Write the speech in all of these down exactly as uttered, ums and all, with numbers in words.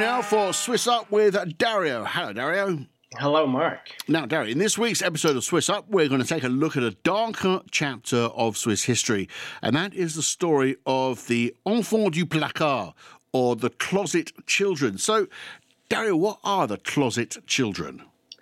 now for Swiss Up with Dario. Hello, Dario. Hello, Mark. Now, Dario, in this week's episode of Swiss Up, we're going to take a look at a darker chapter of Swiss history, and that is the story of the Enfants du Placard, or the closet children. So, Dario, what are the closet children?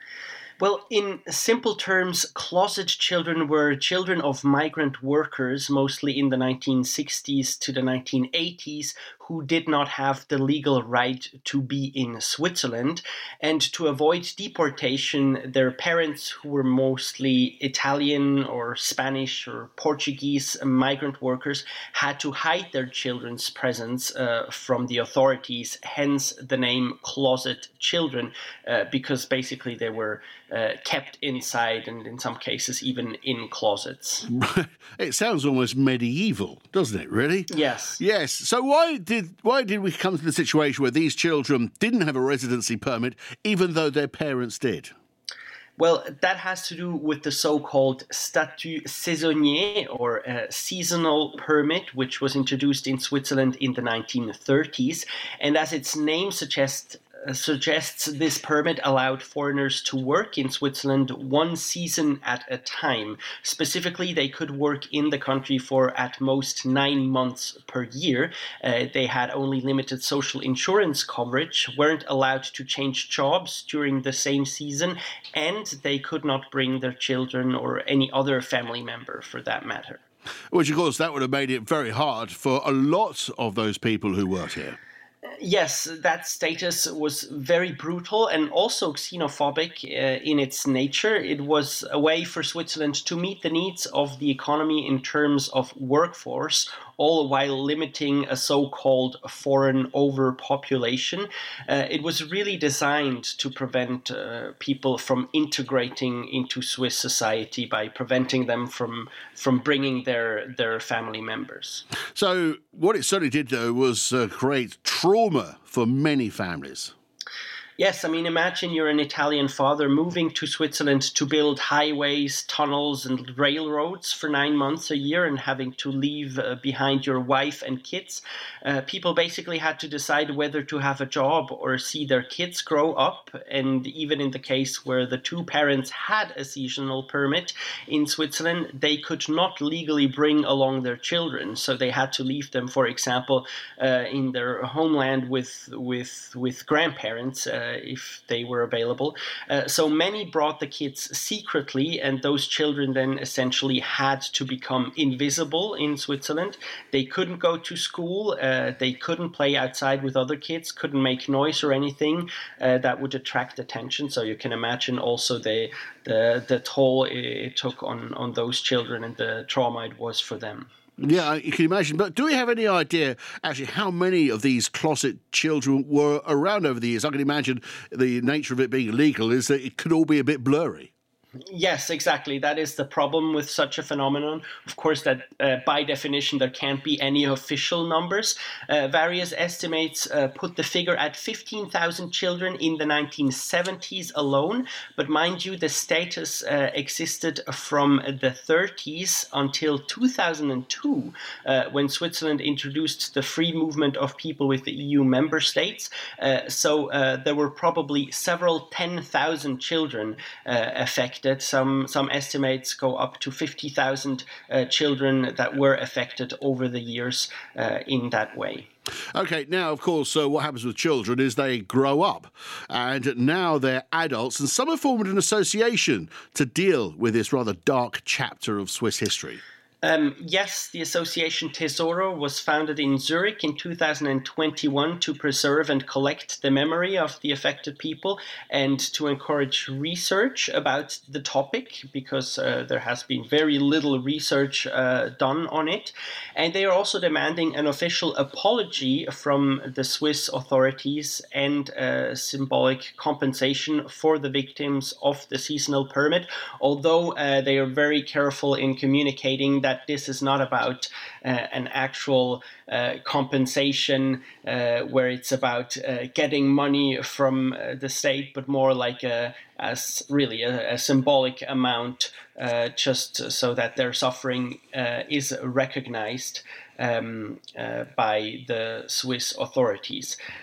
Well, in simple terms, closet children were children of migrant workers, mostly in the nineteen sixties to the nineteen eighties, who did not have the legal right to be in Switzerland. And to avoid deportation, their parents, who were mostly Italian or Spanish or Portuguese migrant workers, had to hide their children's presence uh, from the authorities, hence the name closet children, uh, because basically they were uh, kept inside and in some cases even in closets. It sounds almost medieval, doesn't it, really? Yes. Yes. So why did why did we come to the situation where these children didn't have a residency permit, even though their parents did? Well, that has to do with the so-called statut saisonnier, or uh, seasonal permit, which was introduced in Switzerland in the nineteen thirties. And as its name suggests, uh, suggests this permit allowed foreigners to work in Switzerland one season at a time. Specifically, they could work in the country for at most nine months per year. Uh, they had only limited social insurance coverage, weren't allowed to change jobs during the same season, and they could not bring their children or any other family member for that matter. Which, of course, that would have made it very hard for a lot of those people who worked here. Yes, that status was very brutal and also xenophobic uh, in its nature. It was a way for Switzerland to meet the needs of the economy in terms of workforce, all while limiting a so-called foreign overpopulation. Uh, it was really designed to prevent uh, people from integrating into Swiss society by preventing them from from bringing their, their family members. So what it certainly did, though, was uh, create trauma for many families. Yes, I mean, imagine you're an Italian father moving to Switzerland to build highways, tunnels, and railroads for nine months a year and having to leave uh, behind your wife and kids. Uh, people basically had to decide whether to have a job or see their kids grow up. And even in the case where the two parents had a seasonal permit in Switzerland, they could not legally bring along their children. So they had to leave them, for example, uh, in their homeland with, with, with grandparents. Uh, if they were available. Uh, so many brought the kids secretly, and those children then essentially had to become invisible in Switzerland. They couldn't go to school, uh, they couldn't play outside with other kids, couldn't make noise or anything uh, that would attract attention. So you can imagine also the the, the toll it took on, on those children and the trauma it was for them. Yeah, you can imagine. But do we have any idea, actually, how many of these closet children were around over the years? I can imagine the nature of it being illegal is that it could all be a bit blurry. Yes, exactly. That is the problem with such a phenomenon. Of course, that uh, by definition, there can't be any official numbers. Uh, various estimates uh, put the figure at fifteen thousand children in the nineteen seventies alone. But mind you, the status uh, existed from the thirties until two thousand two, uh, when Switzerland introduced the free movement of people with the E U member states. Uh, so uh, there were probably several ten thousand children uh, affected. Some some estimates go up to fifty thousand uh, children that were affected over the years uh, in that way. OK, now, of course, uh, what happens with children is they grow up and now they're adults, and some have formed an association to deal with this rather dark chapter of Swiss history. Um, yes, the association Tesoro was founded in Zurich in two thousand twenty-one to preserve and collect the memory of the affected people and to encourage research about the topic, because uh, there has been very little research uh, done on it. And they are also demanding an official apology from the Swiss authorities and uh, symbolic compensation for the victims of the seasonal permit, although uh, they are very careful in communicating that this is not about uh, an actual uh, compensation uh, where it's about uh, getting money from uh, the state, but more like a, as really a, a symbolic amount, uh, just so that their suffering uh, is recognized um, uh, by the Swiss authorities.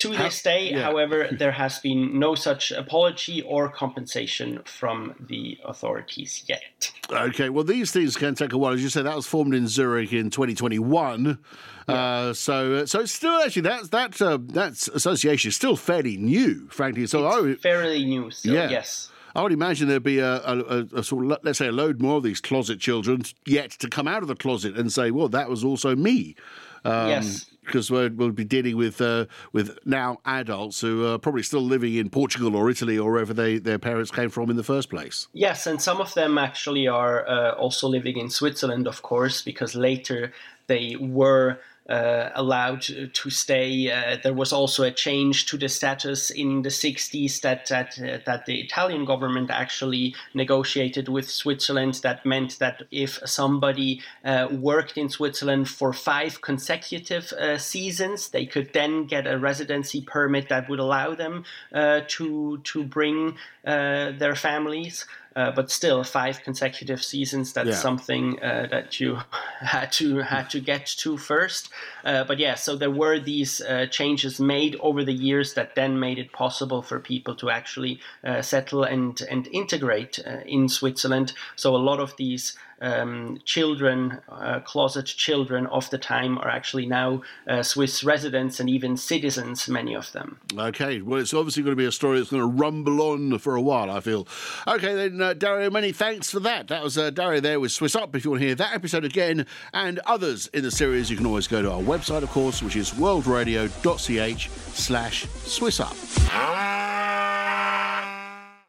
To this day, yeah. however, there has been no such apology or compensation from the authorities yet. Okay, well, these things can take a while. As you said, that was formed in Zurich in twenty twenty-one. Yeah. Uh, so, so it's still actually that that uh, that association is still fairly new, frankly. So, it's oh, fairly new. Still, yeah. Yes. I would imagine there'd be a, a, a sort of, let's say, a load more of these closet children yet to come out of the closet and say, well, that was also me. Um, yes. Because we'll, we'll be dealing with uh, with now adults who are probably still living in Portugal or Italy or wherever they, their parents came from in the first place. Yes, and some of them actually are uh, also living in Switzerland, of course, because later they were Uh, allowed to stay. Uh, there was also a change to the status in the sixties that that, uh, that the Italian government actually negotiated with Switzerland. That meant that if somebody uh, worked in Switzerland for five consecutive uh, seasons, they could then get a residency permit that would allow them uh, to to bring uh, their families. Uh, but still, five consecutive seasons, that's yeah. something uh, that you had to had to get to first. Uh, but yeah, so there were these uh, changes made over the years that then made it possible for people to actually uh, settle and, and integrate uh, in Switzerland. So a lot of these Um, children, uh, closet children of the time are actually now uh, Swiss residents and even citizens, many of them. Okay, well, it's obviously going to be a story that's going to rumble on for a while, I feel. Okay, then, uh, Dario, many thanks for that. That was uh, Dario there with Swiss Up. If you want to hear that episode again and others in the series, you can always go to our website, of course, which is worldradio.ch slash Swiss Up.